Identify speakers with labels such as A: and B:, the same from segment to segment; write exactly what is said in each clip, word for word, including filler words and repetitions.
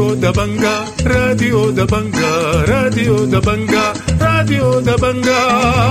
A: راديو دبنجا راديو دبنجا راديو دبنجا راديو دبنجا.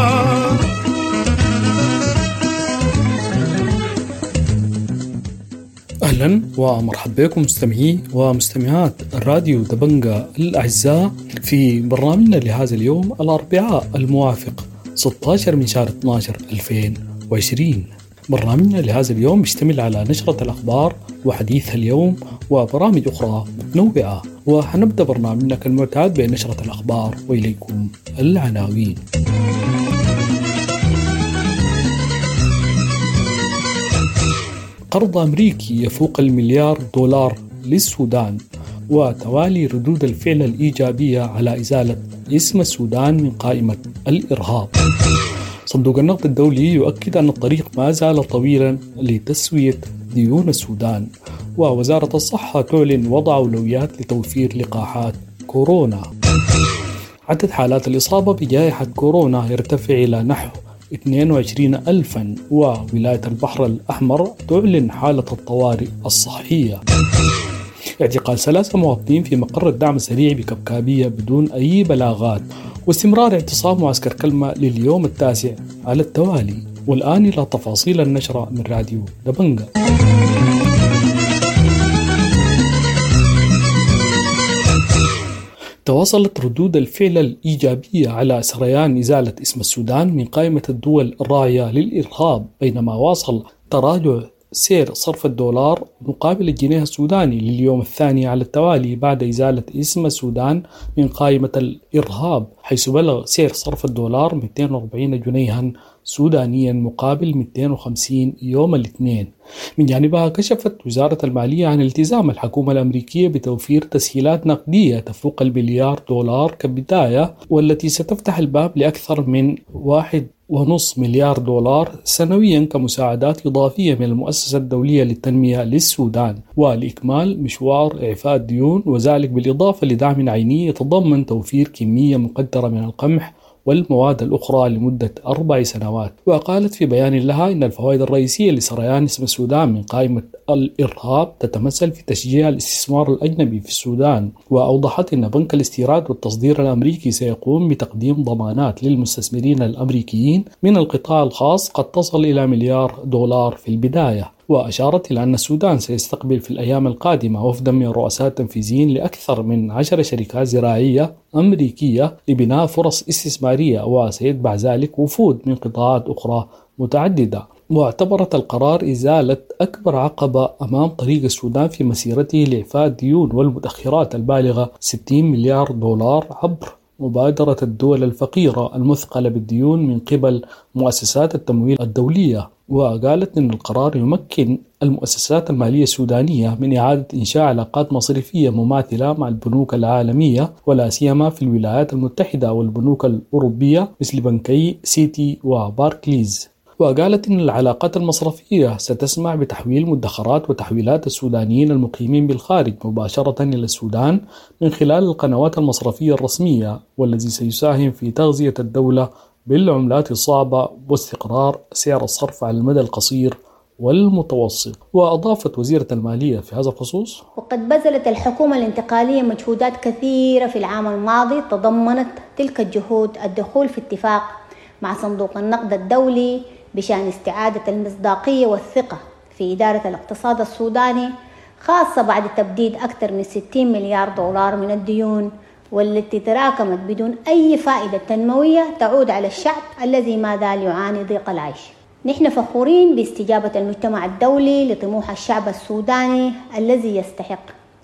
B: أهلا ومرحبا بكم مستمعي ومستمعات الراديو دبنجا الأعزاء في برنامجنا لهذا اليوم الأربعاء الموافق ستة عشر من شهر اثنا عشر ألفين وعشرين. برنامجنا لهذا اليوم يشتمل على نشرة الأخبار وحديث اليوم وبرامج أخرى متنوعة، وحنبدأ برنامجنا كالمعتاد بنشرة الأخبار وإليكم العناوين. قرض أمريكي يفوق المليار دولار للسودان، وتوالي ردود الفعل الإيجابية على إزالة اسم السودان من قائمة الإرهاب. صندوق النقد الدولي يؤكد أن الطريق ما زال طويلا لتسوية ديون السودان، ووزارة الصحة تعلن وضع أولويات لتوفير لقاحات كورونا. عدد حالات الإصابة بجائحة كورونا يرتفع إلى نحو اثنين وعشرين ألفا، وولاية البحر الأحمر تعلن حالة الطوارئ الصحية. اعتقال ثلاثة مواطنين في مقر الدعم السريع بكبكابية بدون أي بلاغات، واستمرار اعتصام معسكر كلمة لليوم التاسع على التوالي. والآن إلى تفاصيل النشرة من راديو دبنجا. تواصلت ردود الفعل الإيجابية على سريان إزالة اسم السودان من قائمة الدول الراعية للإرهاب، بينما واصل تراجع سعر صرف الدولار مقابل الجنيه السوداني لليوم الثاني على التوالي بعد إزالة اسم السودان من قائمة الإرهاب، حيث بلغ سعر صرف الدولار مئتين وأربعين جنيها سودانيا مقابل مئتين وخمسين يوم الاثنين. من جانبها كشفت وزارة المالية عن التزام الحكومة الأمريكية بتوفير تسهيلات نقدية تفوق المليار دولار كبداية، والتي ستفتح الباب لأكثر من واحد ونصف مليار دولار سنويا كمساعدات إضافية من المؤسسة الدولية للتنمية للسودان، ولإكمال مشوار إعفاء الديون، وذلك بالإضافة لدعم عيني يتضمن توفير كمية مقدرة من القمح والمواد الأخرى لمدة أربع سنوات. وقالت في بيان لها إن الفوائد الرئيسية لسريان اسم السودان من قائمة الإرهاب تتمثل في تشجيع الاستثمار الأجنبي في السودان، وأوضحت أن بنك الاستيراد والتصدير الأمريكي سيقوم بتقديم ضمانات للمستثمرين الأمريكيين من القطاع الخاص قد تصل إلى مليار دولار في البداية. وأشارت إلى أن السودان سيستقبل في الأيام القادمة وفدا من الرؤساء التنفيذيين لأكثر من عشر شركات زراعية أمريكية لبناء فرص استثمارية، وسيتبع ذلك وفود من قطاعات أخرى متعددة. واعتبرت القرار إزالة أكبر عقبة أمام طريق السودان في مسيرته لإعفاء الديون والمدخرات البالغة ستين مليار دولار عبر مبادرة الدول الفقيرة المثقلة بالديون من قبل مؤسسات التمويل الدولية. وقالت أن القرار يمكن المؤسسات المالية السودانية من إعادة إنشاء علاقات مصرفية مماثلة مع البنوك العالمية، ولا سيما في الولايات المتحدة والبنوك الأوروبية مثل بنكي سيتي وباركليز. وقالت إن العلاقات المصرفية ستسمح بتحويل مدخرات وتحويلات السودانيين المقيمين بالخارج مباشرة إلى السودان من خلال القنوات المصرفية الرسمية، والذي سيساهم في تغذية الدولة بالعملات الصعبة واستقرار سعر الصرف على المدى القصير والمتوسط. وأضافت وزيرة المالية في هذا الخصوص:
C: وقد بذلت الحكومة الانتقالية مجهودات كثيرة في العام الماضي تضمنت تلك الجهود الدخول في اتفاق مع صندوق النقد الدولي بشأن استعادة المصداقية والثقة في إدارة الاقتصاد السوداني، خاصة بعد تبديد أكثر من ستين مليار دولار من الديون، والتي تراكمت بدون أي فائدة تنموية تعود على الشعب الذي ما زال يعاني ضيق العيش. نحن فخورين باستجابة المجتمع الدولي لطموح الشعب السوداني الذي يستحق،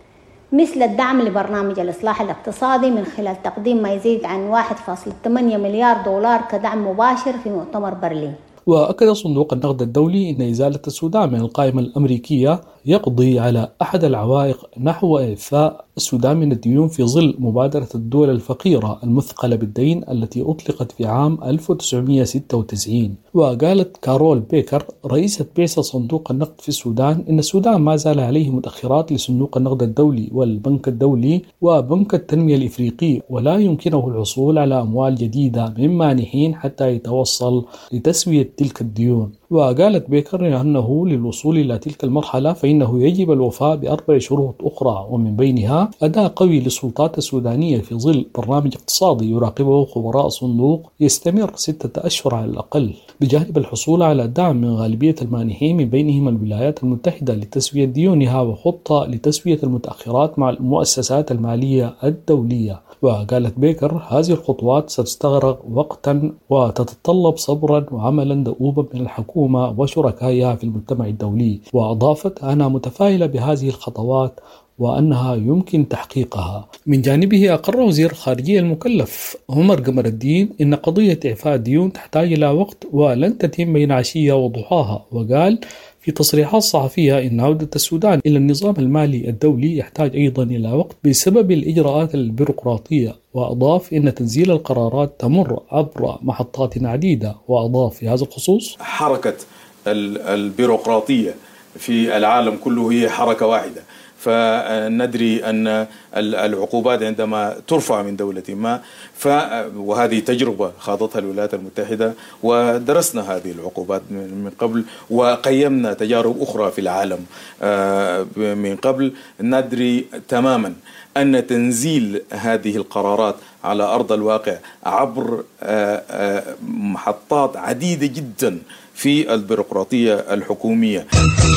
C: مثل الدعم لبرنامج الإصلاح الاقتصادي من خلال تقديم ما يزيد عن واحد فاصلة ثمانية مليار دولار كدعم مباشر في مؤتمر برلين.
B: وأكد صندوق النقد الدولي أن إزالة السودان من القائمة الأمريكية يقضي على أحد العوائق نحو إعفاء السودان من الديون في ظل مبادرة الدول الفقيرة المثقلة بالدين التي أطلقت في عام ألف وتسعمئة وستة وتسعين. وقالت كارول بيكر رئيسة بعثة صندوق النقد في السودان إن السودان ما زال عليه مدخرات لصندوق النقد الدولي والبنك الدولي وبنك التنمية الإفريقي، ولا يمكنه الحصول على أموال جديدة من مانحين حتى يتوصل لتسوية تلك الديون. وقالت بيكر أنه للوصول إلى تلك المرحلة فإنه يجب الوفاء بأربع شروط أخرى، ومن بينها أداء قوي للسلطات السودانية في ظل برنامج اقتصادي يراقبه خبراء الصندوق يستمر ستة أشهر على الأقل، بجانب الحصول على دعم من غالبية المانحين من بينهم الولايات المتحدة لتسوية ديونها وخطة لتسوية المتأخرات مع المؤسسات المالية الدولية. وقالت بيكر هذه الخطوات ستستغرق وقتا وتتطلب صبرا وعملا دؤوبا من الحكومة وشركائها في المجتمع الدولي، وأضافت أنا متفائلة بهذه الخطوات وأنها يمكن تحقيقها. من جانبه أقر وزير الخارجية المكلف عمر قمر الدين إن قضية إعفاء الديون تحتاج إلى وقت ولن تتم بين عشية وضحاها، وقال في تصريحات صحفية إن عودة السودان إلى النظام المالي الدولي يحتاج أيضا إلى وقت بسبب الإجراءات البيروقراطية، وأضاف إن تنزيل القرارات تمر عبر محطات عديدة. وأضاف في هذا الخصوص
D: حركة البيروقراطية في العالم كله هي حركة واحدة، فندري أن العقوبات عندما ترفع من دولة ما ف وهذه تجربة خاضتها الولايات المتحدة ودرسنا هذه العقوبات من قبل وقيمنا تجارب أخرى في العالم من قبل، ندري تماما أن تنزيل هذه القرارات على أرض الواقع عبر محطات عديدة جدا في البيروقراطية الحكومية.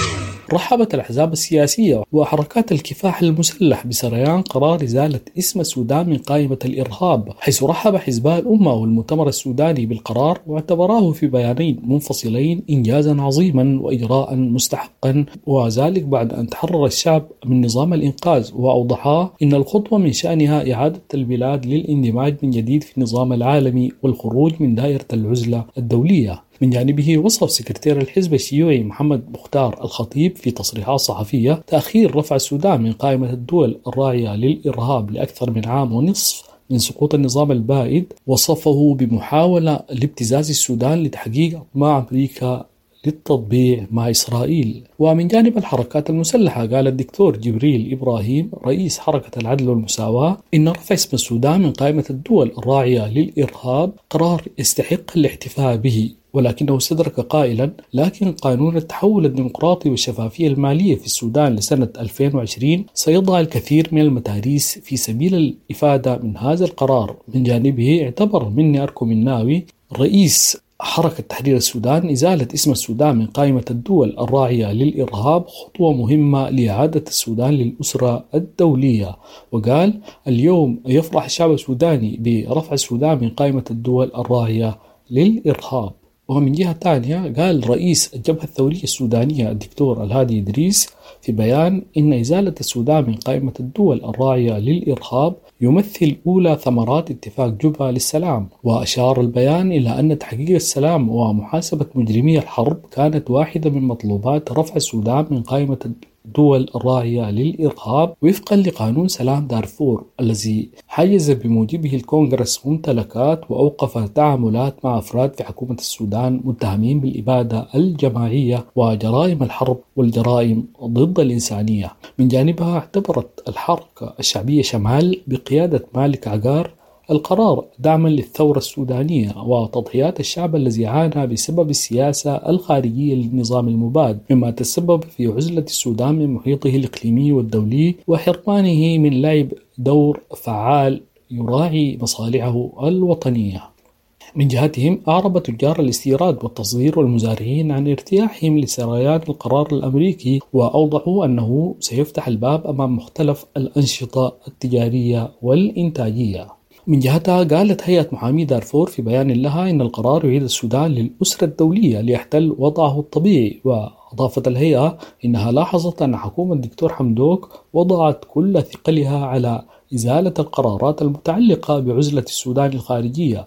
B: رحبت الأحزاب السياسية وحركات الكفاح المسلح بسريان قرار إزالة اسم السودان من قائمة الإرهاب، حيث رحب حزباء الأمة والمؤتمر السوداني بالقرار واعتبراه في بيانين منفصلين إنجازا عظيما وإجراء مستحقا، وذلك بعد أن تحرر الشعب من نظام الإنقاذ، وأوضحا إن الخطوة من شأنها إعادة البلاد للاندماج من جديد في النظام العالمي والخروج من دائرة العزلة الدولية. من جانبه وصف سكرتير الحزب الشيوعي محمد مختار الخطيب في تصريحات صحفية تأخير رفع السودان من قائمة الدول الراعية للإرهاب لأكثر من عام ونصف من سقوط النظام البائد، وصفه بمحاولة لابتزاز السودان لتحقيق أطماع أمريكا للتطبيع مع إسرائيل. ومن جانب الحركات المسلحة قال الدكتور جبريل إبراهيم رئيس حركة العدل والمساواة إن رفع اسم السودان من قائمة الدول الراعية للإرهاب قرار يستحق الاحتفاء به، ولكنه استدرك قائلا لكن قانون التحول الديمقراطي والشفافية المالية في السودان لسنة ألفين وعشرين سيضع الكثير من المتاريس في سبيل الإفادة من هذا القرار. من جانبه اعتبر مني أركو مناوي رئيس حركة تحرير السودان إزالة اسم السودان من قائمة الدول الراعية للإرهاب خطوة مهمة لإعادة السودان للأسرة الدولية، وقال اليوم يفرح الشعب السوداني برفع السودان من قائمة الدول الراعية للإرهاب. ومن جهة ثانية قال رئيس الجبهة الثورية السودانية الدكتور الهادي إدريس في بيان إن إزالة السودان من قائمة الدول الراعية للإرهاب يمثل أولى ثمرات اتفاق جوبا للسلام، وأشار البيان إلى أن تحقيق السلام ومحاسبة مجرمي الحرب كانت واحدة من مطلوبات رفع السودان من قائمة الدول الراعية للإرهاب وفقا لقانون سلام دارفور الذي حيز بموجبه الكونغرس ممتلكات وأوقف تعاملات مع أفراد في حكومة السودان متهمين بالإبادة الجماعية وجرائم الحرب والجرائم ضد الإنسانية. من جانبها اعتبرت الحركة الشعبية شمال بقيادة مالك عقار القرار دعما للثورة السودانية وتضحيات الشعب الذي عانى بسبب السياسة الخارجية للنظام المباد، مما تسبب في عزلة السودان من محيطه الإقليمي والدولي وحرمانه من لعب دور فعال يراعي مصالحه الوطنية. من جهتهم أعرب تجار الاستيراد والتصدير والمزارعين عن ارتياحهم لسريان القرار الأمريكي، وأوضحوا أنه سيفتح الباب أمام مختلف الأنشطة التجارية والإنتاجية. من جهتها قالت هيئة محامي دارفور في بيان لها إن القرار يعيد السودان للأسرة الدولية ليحتل وضعه الطبيعي، وأضافت الهيئة إنها لاحظت أن حكومة الدكتور حمدوك وضعت كل ثقلها على إزالة القرارات المتعلقة بعزلة السودان الخارجية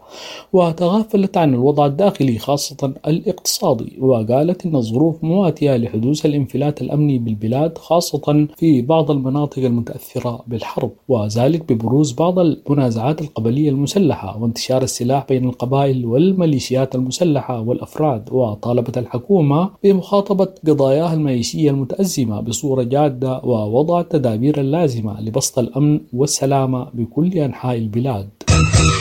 B: وتغافلت عن الوضع الداخلي خاصة الاقتصادي، وقالت إن الظروف مواتية لحدوث الانفلات الأمني بالبلاد خاصة في بعض المناطق المتأثرة بالحرب، وذلك ببروز بعض المنازعات القبلية المسلحة وانتشار السلاح بين القبائل والميليشيات المسلحة والأفراد، وطالبت الحكومة بمخاطبة قضاياها المعيشية المتأزمة بصورة جادة ووضع التدابير اللازمة لبسط الأمن والسلامة بكل أنحاء البلاد.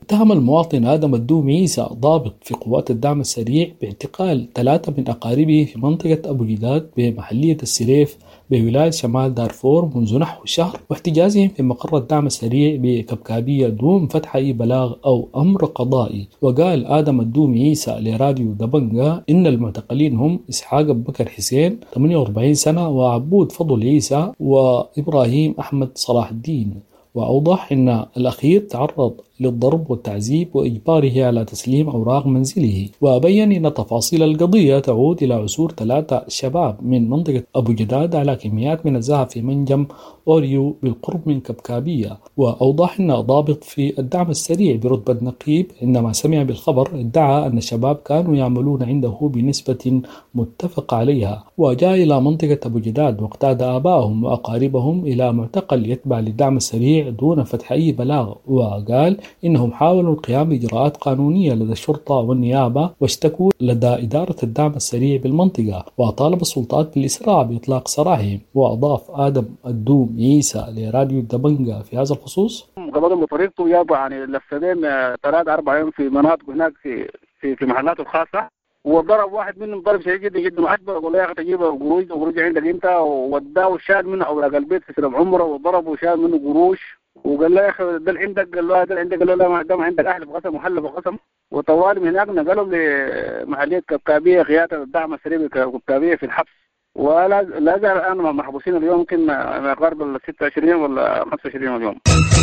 B: اتهم المواطن آدم الدوم عيسى ضابط في قوات الدعم السريع باعتقال ثلاثة من أقاربه في منطقة أبو جداد بمحلية السريف بولاية شمال دارفور منذ نحو شهر، واحتجازهم في مقر الدعم السريع بكبكابية دون فتح أي بلاغ أو أمر قضائي. وقال آدم الدوم عيسى لراديو دبنجا إن المعتقلين هم إسحاق بكر حسين ثمانية وأربعين سنة وعبود فضل عيسى وإبراهيم أحمد صلاح الدين. وأوضح أن الأخير تعرض للضرب والتعذيب وإجباره على تسليم أوراق منزله، وبين أن تفاصيل القضية تعود إلى عثور ثلاثة شباب من منطقة أبو جداد على كميات من الذهب في منجم أوريو بالقرب من كبكابية. وأوضح أن ضابط في الدعم السريع برتبة نقيب عندما سمع بالخبر ادعى أن الشباب كانوا يعملون عنده بنسبة متفق عليها، وجاء إلى منطقة أبو جداد واقتاد آبائهم وأقاربهم إلى معتقل يتبع للدعم السريع دون فتح أي بلاغ. وقال إنهم حاولوا القيام بإجراءات قانونية لدى الشرطة والنيابة واشتكوا لدى إدارة الدعم السريع بالمنطقة، وطالب السلطات بالإسراع بإطلاق سراحهم. وأضاف آدم الدوم عيسى لراديو دبنجا في هذا الخصوص:
E: قبضهم بطريقته جابوا يعني لفتين ثلاثة أربعة يوم في مناطق هناك في في, في محلاته الخاصة، وضرب واحد منهم ضرب شديد جدا جدا وأجبر وقال له يا أخي تجيب قروش قروش عندك أنت، ووداه وشال منه أوراق البيت في سلم عمره وضربه وشال منه قروش، وقال له يا اخي ده عندك، قال له ده عندك، قال له لا ما دام عندك اهل بقسم وحل بقسم. وطوالي من هناك نقلهم لمحليه كبكابيه قياده الدعم السريع كبكابيه في الحبس، ولا لا زال الان محبوسين اليوم يمكن ما يقارب ال ستة وعشرين ولا خمسة وعشرين يوم.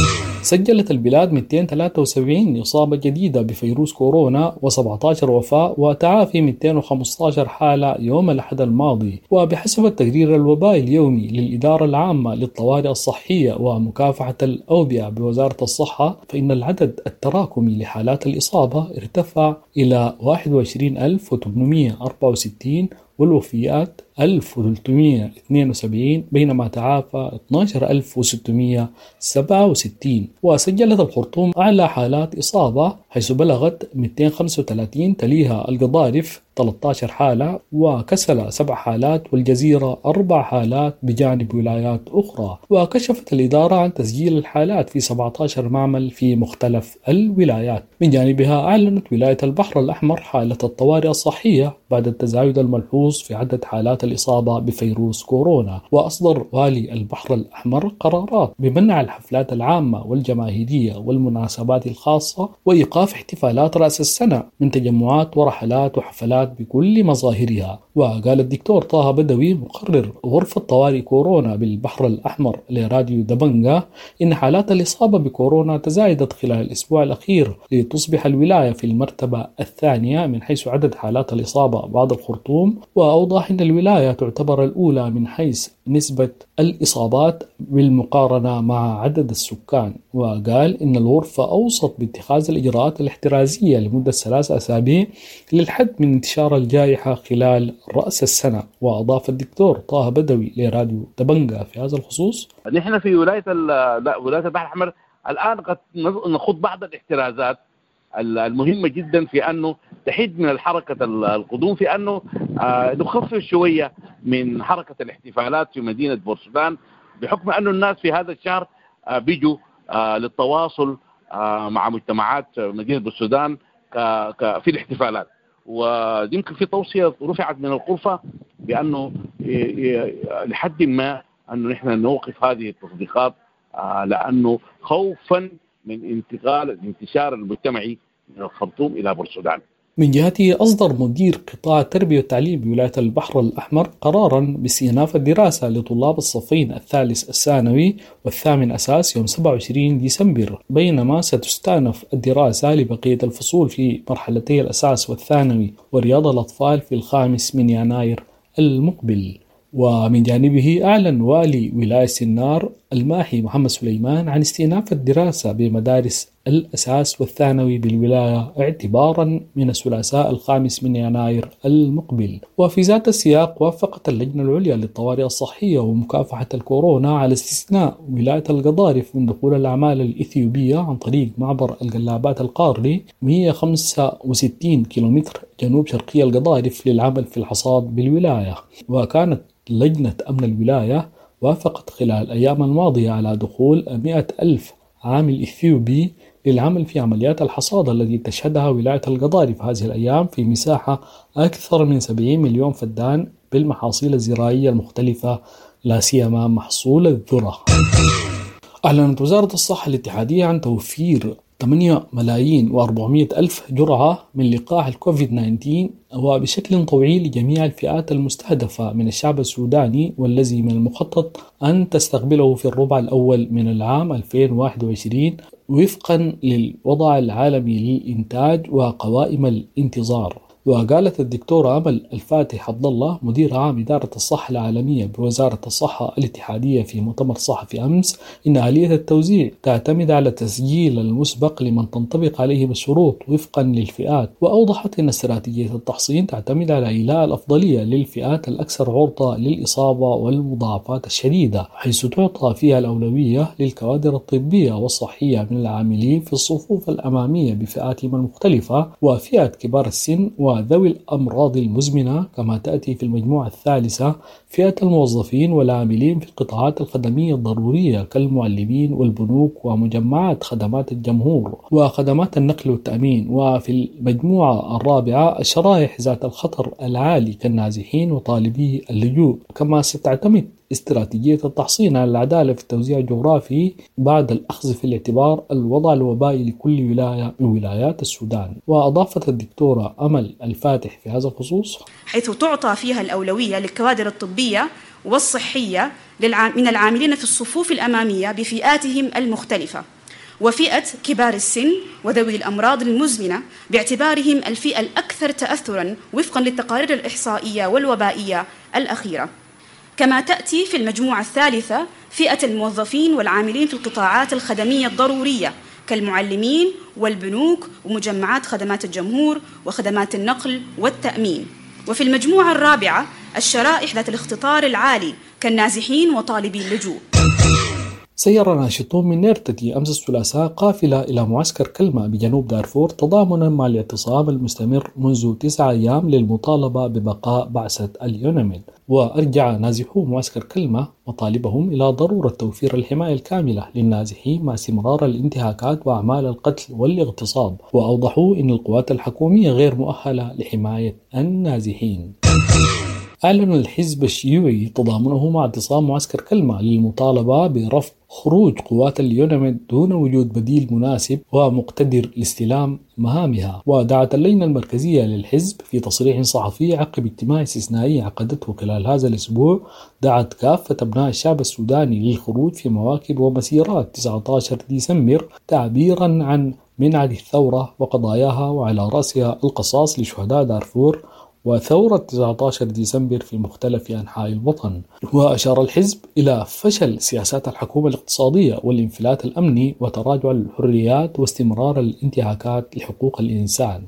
B: سجلت البلاد مئتين وثلاثة وسبعين إصابة جديدة بفيروس كورونا وسبعة عشر وفاة وتعافي مئتين وخمسة عشر حالة يوم الأحد الماضي. وبحسب التقرير الوبائي اليومي للإدارة العامة للطوارئ الصحية ومكافحة الأوبئة بوزارة الصحة، فإن العدد التراكمي لحالات الإصابة ارتفع إلى واحد وعشرين ألف وثمانمئة وأربعة وستين والوفيات ألف وثلاثمئة واثنين وسبعين، بينما تعافى اثني عشر ألف وستمئة وسبعة وستين. وسجلت الخرطوم أعلى حالات إصابة حيث بلغت مئتين وخمسة وثلاثين، تليها القضارف ثلاثة عشر حالة، وكسلة سبع حالات، والجزيرة أربع حالات بجانب ولايات أخرى. وكشفت الإدارة عن تسجيل الحالات في سبعة عشر معمل في مختلف الولايات. من جانبها أعلنت ولاية البحر الأحمر حالة الطوارئ الصحية بعد التزايد الملحوظ في عدد حالات الإصابة بفيروس كورونا. وأصدر والي البحر الأحمر قرارات بمنع الحفلات العامة والجماهيرية والمناسبات الخاصة وإيقاف احتفالات رأس السنة من تجمعات ورحلات وحفلات بكل مظاهرها. وقال الدكتور طه بدوي مقرر غرفة طوارئ كورونا بالبحر الأحمر لراديو دبنجا إن حالات الإصابة بكورونا تزايدت خلال الأسبوع الأخير لتصبح الولاية في المرتبة الثانية من حيث عدد حالات الإصابة بعد الخرطوم. وأوضح أن الولاية تعتبر الأولى من حيث نسبة الإصابات بالمقارنة مع عدد السكان. وقال إن الغرفة أوصت باتخاذ الإجراءات الاحترازية لمدة ثلاث أسابيع للحد من انتشار الجائحة خلال رأس السنة. وأضاف الدكتور طه بدوي لراديو دبنجا في هذا الخصوص:
F: نحن في ولاية لا ولاية البحر الأحمر الآن قد نخوض بعض الاحترازات المهمة جدا في أنه تحد من الحركة القدوم، في أنه نخفف شوية من حركة الاحتفالات في مدينة بورسودان، بحكم أنه الناس في هذا الشهر بيجوا للتواصل مع مجتمعات مدينة بورسودان في الاحتفالات. ويمكن في توصية رفعت من الغرفة بأنه لحد ما أنه نحن نوقف هذه التصديقات، لأنه خوفا من انتقال الانتشار المجتمعي من الخرطوم إلى بورسودان.
B: من جهته أصدر مدير قطاع التربية والتعليم بولاية البحر الأحمر قرارا باستئناف الدراسة لطلاب الصفين الثالث الثانوي والثامن أساس يوم سبعة وعشرين ديسمبر، بينما ستستأنف الدراسة لبقية الفصول في مرحلتي الأساس والثانوي ورياض الأطفال في الخامس من يناير المقبل. ومن جانبه أعلن والي ولاية سنار الماحي محمد سليمان عن استئناف الدراسة بمدارس الأساس والثانوي بالولاية اعتبارا من الثلاثاء الخامس من يناير المقبل. وفي ذات السياق وافقت اللجنة العليا للطوارئ الصحية ومكافحة الكورونا على استثناء ولاية القضارف من دخول الأعمال الإثيوبية عن طريق معبر القلابات القاري مئة وخمسة وستين كيلومتر جنوب شرقي القضارف للعمل في الحصاد بالولاية. وكانت لجنة أمن الولاية وافقت خلال الأيام الماضية على دخول مئة ألف عامل إثيوبي للعمل في عمليات الحصاد التي تشهدها ولاية القضارف هذه الأيام في مساحة أكثر من سبعين مليون فدان بالمحاصيل الزراعية المختلفة، لا سيما محصول الذرة. أعلنت وزارة الصحة الاتحادية عن توفير ثمانية ملايين وأربعمائة ألف جرعة من لقاح الكوفيد تسعة عشر وبشكل طوعي لجميع الفئات المستهدفة من الشعب السوداني، والذي من المخطط أن تستقبله في الربع الأول من العام ألفين وواحد وعشرين وفقا للوضع العالمي للإنتاج وقوائم الانتظار. وقالت الدكتورة أمل الفاتح عبد الله مدير عام إدارة الصحة العالمية بوزارة الصحة الاتحادية في مؤتمر صحفي أمس إن آلية التوزيع تعتمد على التسجيل المسبق لمن تنطبق عليهم الشروط وفقا للفئات. وأوضحت أن استراتيجية التحصين تعتمد على إيلاء الأفضلية للفئات الأكثر عرضة للإصابة والمضاعفات الشديدة، حيث تعطى فيها الأولوية للكوادر الطبية والصحية من العاملين في الصفوف الأمامية بفئاتهم المختلفة وفئة كبار السن وذوي الأمراض المزمنة. كما تأتي في المجموعة الثالثة فئة الموظفين والعاملين في القطاعات الخدمية الضرورية كالمعلمين والبنوك ومجمعات خدمات الجمهور وخدمات النقل والتأمين. وفي المجموعة الرابعة الشرائح ذات الخطر العالي كالنازحين وطالبي اللجوء. كما ستعتمد استراتيجية التحصين على العدالة في التوزيع الجغرافي بعد الأخذ في الاعتبار الوضع الوبائي لكل ولاية من ولايات السودان. وأضافت الدكتورة أمل الفاتح في هذا الخصوص
G: حيث تعطى فيها الأولوية للكوادر الطبية والصحية من العاملين في الصفوف الأمامية بفئاتهم المختلفة، وفئة كبار السن وذوي الأمراض المزمنة باعتبارهم الفئة الأكثر تأثراً وفقاً للتقارير الإحصائية والوبائية الأخيرة. كما تأتي في المجموعة الثالثة فئة الموظفين والعاملين في القطاعات الخدمية الضرورية كالمعلمين والبنوك ومجمعات خدمات الجمهور وخدمات النقل والتأمين. وفي المجموعة الرابعة الشرائح ذات الاختطار العالي كالنازحين وطالبي اللجوء.
B: سير ناشطون من نيرتتي أمس الثلاثاء قافلة إلى معسكر كلمة بجنوب دارفور تضامنا مع الاعتصام المستمر منذ تسعة أيام للمطالبة ببقاء بعثة اليوناميد. وأرجع نازحو معسكر كلمة مطالبهم إلى ضرورة توفير الحماية الكاملة للنازحين مع استمرار الانتهاكات وأعمال القتل والاغتصاب. وأوضحوا أن القوات الحكومية غير مؤهلة لحماية النازحين. أعلن الحزب الشيوعي تضامنه مع اعتصام معسكر كلمة للمطالبة برفض خروج قوات اليوناميد دون وجود بديل مناسب ومقتدر لاستلام مهامها. ودعت اللجنة المركزية للحزب في تصريح صحفي عقب اجتماع استثنائي عقدته خلال هذا الأسبوع دعت كافة أبناء الشعب السوداني للخروج في مواكب ومسيرات تسعة عشر ديسمبر تعبيرا عن منعد الثورة وقضاياها، وعلى رأسها القصاص لشهداء دارفور وثورة تسعة عشر ديسمبر في مختلف أنحاء الوطن. وأشار الحزب إلى فشل سياسات الحكومة الاقتصادية والانفلات الأمني وتراجع الحريات واستمرار الانتهاكات لحقوق الإنسان.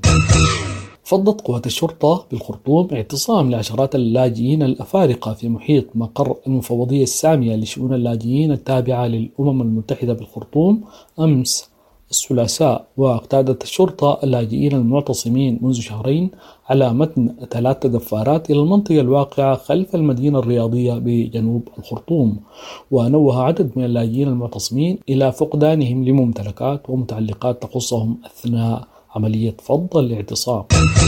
B: فضت قوات الشرطة بالخرطوم اعتصام لعشرات اللاجئين الأفارقة في محيط مقر المفوضية السامية لشؤون اللاجئين التابعة للأمم المتحدة بالخرطوم أمس الثلاثاء. واقتادت الشرطة اللاجئين المعتصمين منذ شهرين على متن ثلاث دفارات إلى المنطقة الواقعة خلف المدينة الرياضية بجنوب الخرطوم. ونوه عدد من اللاجئين المعتصمين إلى فقدانهم لممتلكات ومتعلقات تخصهم أثناء عملية فض الاعتصام.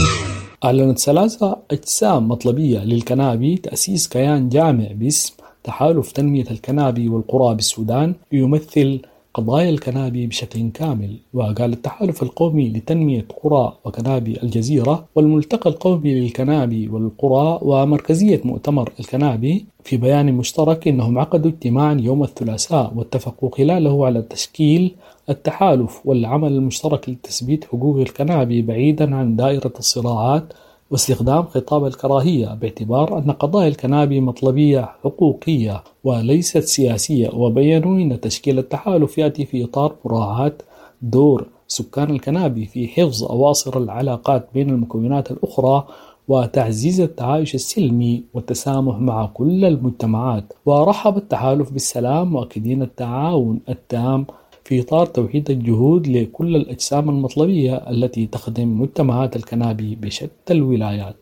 B: أعلنت ثلاثة أجسام مطلبية للكنابي تأسيس كيان جامع باسم تحالف تنمية الكنابي والقرى بالسودان يمثل قضايا الكنابي بشكل كامل. وقال التحالف القومي لتنمية قرى وكنابي الجزيرة والملتقى القومي للكنابي والقرى ومركزية مؤتمر الكنابي في بيان مشترك إنهم عقدوا اجتماعا يوم الثلاثاء واتفقوا خلاله على تشكيل التحالف والعمل المشترك لتثبيت حقوق الكنابي بعيدا عن دائرة الصراعات واستخدام خطاب الكراهية، باعتبار أن قضايا الكنابي مطلبية حقوقية وليست سياسية. وبيّنوا أن تشكيل التحالف يأتي في إطار مراعاة دور سكان الكنابي في حفظ أواصر العلاقات بين المكونات الأخرى وتعزيز التعايش السلمي والتسامح مع كل المجتمعات. ورحب التحالف بالسلام مؤكدين التعاون التام في إطار توحيد الجهود لكل الأجسام المطلبية التي تخدم مجتمعات الكنابي بشتى الولايات.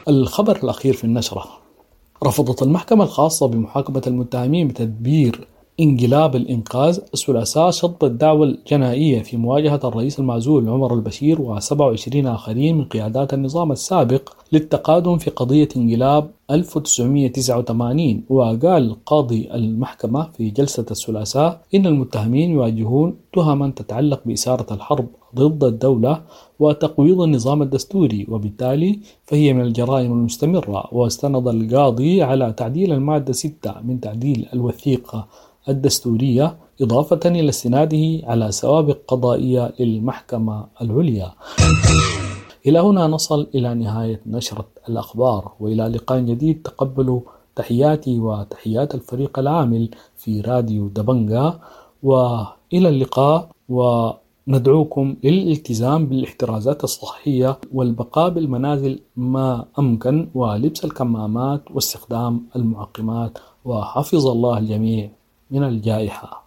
B: الخبر الأخير في النشرة: رفضت المحكمة الخاصة بمحاكمة المتهمين بتدبير انقلاب الإنقاذ الثلاثاء شط الدعوة الجنائية في مواجهة الرئيس المعزول عمر البشير وسبعة وعشرين آخرين من قيادات النظام السابق للتقادم في قضية انقلاب ألف وتسعمائة وتسعة وثمانين. وقال قاضي المحكمة في جلسة الثلاثاء إن المتهمين يواجهون تهما تتعلق بإثارة الحرب ضد الدولة وتقويض النظام الدستوري، وبالتالي فهي من الجرائم المستمرة. واستند القاضي على تعديل المادة ستة من تعديل الوثيقة الدستورية إضافة إلى استناده على سوابق قضائية للمحكمة العليا. إلى هنا نصل إلى نهاية نشرة الأخبار، وإلى لقاء جديد. تقبلوا تحياتي وتحيات الفريق العامل في راديو دبنجا، وإلى اللقاء، وندعوكم للالتزام بالاحترازات الصحية والبقاء بالمنازل ما أمكن، ولبس الكمامات واستخدام المعقمات، وحفظ الله الجميع من الجائحة.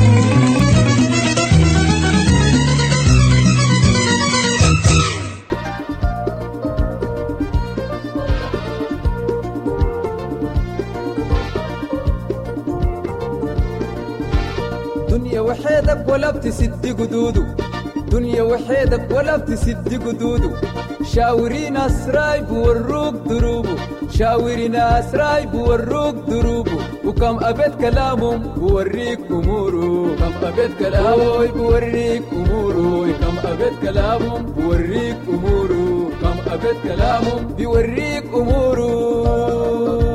H: دنيا وحيدك ولا بتسد قدوده، دنيا وحيدك ولا بتسد قدوده، شاورينا اسراي بوروك دروبه، شاورينا اسراي بوروك دروبه، وكم أبد كلامهم بوريك أموره، كم أبد كلامهم بوريك أموره، كم أبد كلامهم بوريك أموره، كم أبد كلامهم بوريك أموره.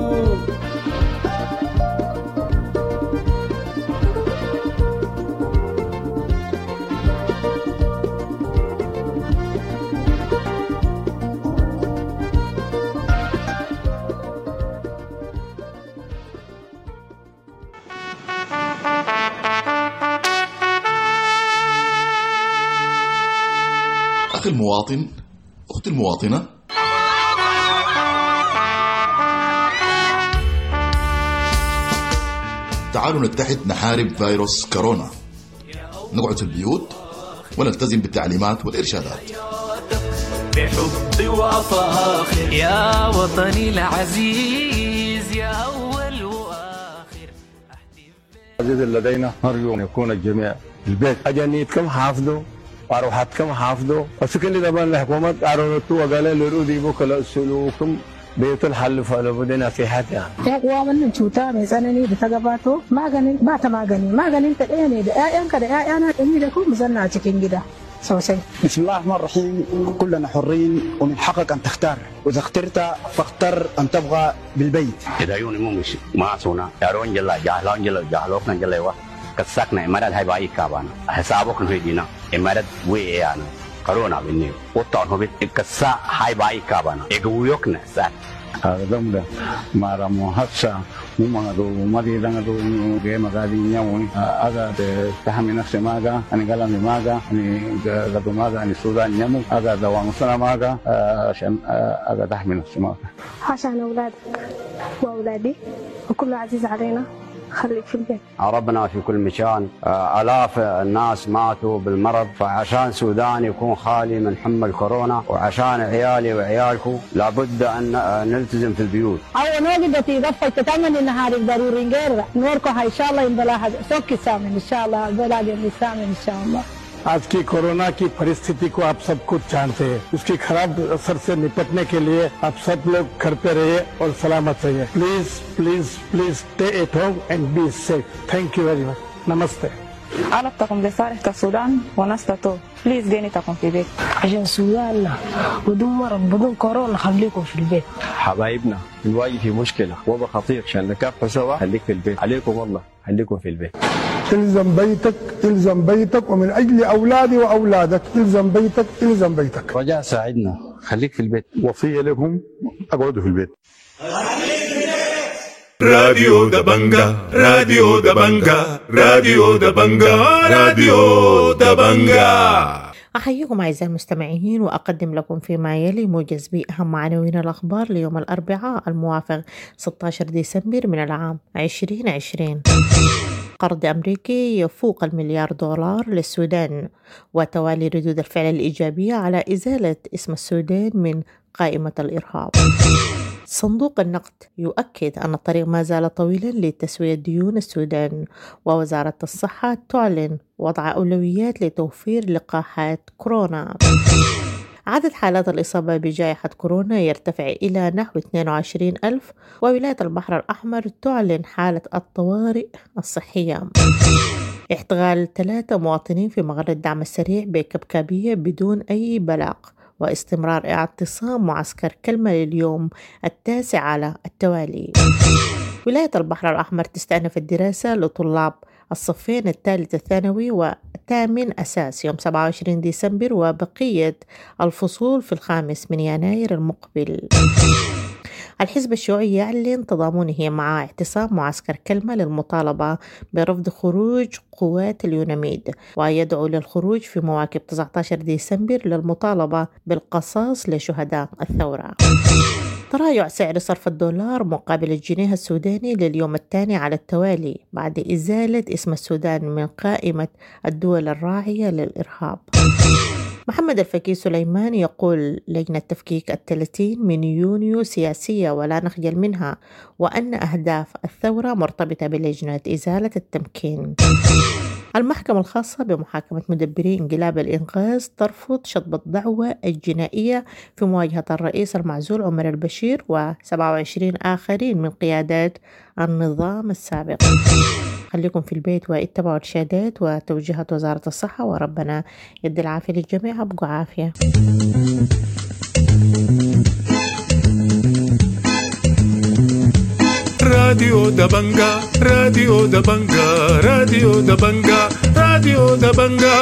I: أخي المواطن، أختي المواطنة، تعالوا نتحد نحارب فيروس كورونا، نقعد في البيوت ونلتزم بالتعليمات والإرشادات.
J: بحب وفاخر يا وطني العزيز، يا أول وآخر.
K: العزيز لدينا نرجو أن يكون الجميع البيت أجنيتكم حافظوا وأروحاتكم حافظوا، وسكن لبن الحكومة أرونتوا وقال لرودي بكلا سلوكم بيت الحل فلبدنا في حتى
L: يقوى من شوتا ميزانني بتجباتو ما غني ما تماغني ما غني تديني ده أيان كده أيانا إني لكم مزنا تكين جدا سوسي.
M: بسم الله الرحمن الرحيم. كلنا حرين ومن حقك أن تختار، وإذا اخترت فاختر أن تبغى بالبيت.
N: إذا يوني مو مش ما سونا يارون جل جاهلون جل جاهلوك نجل وا كسكنا إمارات هاي باي كابانا حسابك نهيدينا إمارات ويانا كورونا بيني وطن هو بيتكسا هاي باي كابانا إجويوكنا سات
K: هذا دمدا ما رامو هسا مو ما دو ما دي دعنا دو جه مقادي نياوني هذا تهمي نفسي ماذا أنا قلنا ماذا أنا قدو ماذا أنا سودا نيامو هذا دوام سنا ماذا عشان هذا تهمي نفسي ماذا
L: عشان أولادك وأولادي وكل عزيز علينا خليك في البيت.
N: ربنا في كل مكان، آلاف الناس ماتوا بالمرض، فعشان سودان يكون خالي من حمى الكورونا وعشان عيالي وعيالكم لابد أن نلتزم في البيوت.
L: أو نوجد في غفة تتمنى النهار ضروري غير نوركم إن شاء الله إن بلاها سوكي سامن إن شاء الله بلاها سامن إن شاء الله.
K: आज की कोरोना की परिस्थिति को आप सब कुछ जानते हैं, उसकी खराब असर से निपटने के लिए आप सब लोग घर पे रहिए और सलामत रहिए. Please please please stay at home and be safe. Thank you very much. नमस्ते.
O: علاقتكم بصالح السودان ونستطيع بليز دينتكم في البيت
L: عشان السودان بدون مرض بدون كورونا خليكم في البيت.
P: حبايبنا الواجه في مشكلة وبا خطير عشان نكافح سوا خليك في البيت. عليكم والله خليكم في البيت.
Q: الزم بيتك الزم بيتك ومن أجل أولادي وأولادك الزم بيتك الزم بيتك.
P: رجاء ساعدنا خليك في البيت.
K: وصية لكم اقعدوا في البيت.
A: راديو دبنجا راديو دبنجا راديو دبنجا راديو دبنجا.
R: أحييكم أعزائي المستمعين وأقدم لكم فيما يلي موجز بأهم عناوين الأخبار ليوم الأربعاء الموافق ستة عشر ديسمبر من العام عشرين عشرين. قرض أمريكي يفوق المليار دولار للسودان، وتوالي ردود الفعل الإيجابية على إزالة اسم السودان من قائمة الإرهاب. صندوق النقد يؤكد أن الطريق ما زال طويلا لتسوية ديون السودان، ووزارة الصحة تعلن وضع أولويات لتوفير لقاحات كورونا. عدد حالات الإصابة بجائحة كورونا يرتفع إلى نحو اثنين وعشرين ألف، وولاية البحر الأحمر تعلن حالة الطوارئ الصحية. احتغال ثلاثة مواطنين في مغرة الدعم السريع بكبكابية بدون أي بلاغ، واستمرار اعتصام معسكر كلمة لليوم التاسع على التوالي. ولاية البحر الأحمر تستأنف الدراسة لطلاب الصفين الثالث الثانوي وثامن أساس يوم سبعة وعشرين ديسمبر، وبقية الفصول في الخامس من يناير المقبل. الحزب الشيوعي يعلن تضامنه مع اعتصام معسكر كلمة للمطالبة برفض خروج قوات اليوناميد، ويدعو للخروج في مواكب تسعة عشر ديسمبر للمطالبة بالقصاص لشهداء الثورة. تراجع سعر صرف الدولار مقابل الجنيه السوداني لليوم الثاني على التوالي بعد إزالة اسم السودان من قائمة الدول الراعية للإرهاب. محمد الفقيه سليمان يقول لجنة تفكيك الثلاثين من يونيو سياسية ولا نخجل منها، وأن أهداف الثورة مرتبطة بلجنة إزالة التمكين. المحكمة الخاصة بمحاكمة مدبري انقلاب الإنقاذ ترفض شطب الدعوة الجنائية في مواجهة الرئيس المعزول عمر البشير وسبعة وعشرين آخرين من قيادات النظام السابق. خليكم في البيت واتبعوا الإرشادات وتوجيهات وزارة الصحة، وربنا يدي العافية للجميع. أبقوا عافية.
A: راديو دبنجا راديو دبنجا راديو دبنجا راديو دبنجا.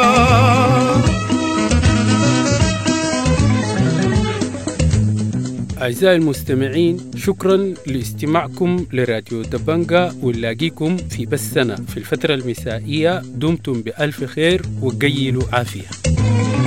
S: أعزائي المستمعين، شكرا لاستماعكم لراديو دبنجا، ونلاقيكم في بثنا في الفترة المسائية. دمتم بألف خير وقيلوا عافية.